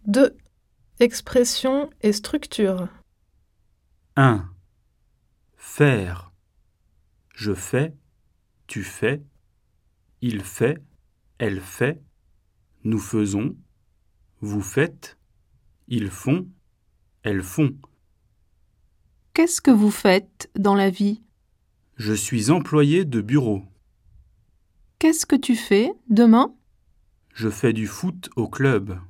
2. Expression et structure. 1. Faire. Je fais, tu fais, il fait, elle fait, nous faisons, vous faites, ils font, elles font. Qu'est-ce que vous faites dans la vie? Je suis employé de bureau. Qu'est-ce que tu fais demain? Je fais du foot au club.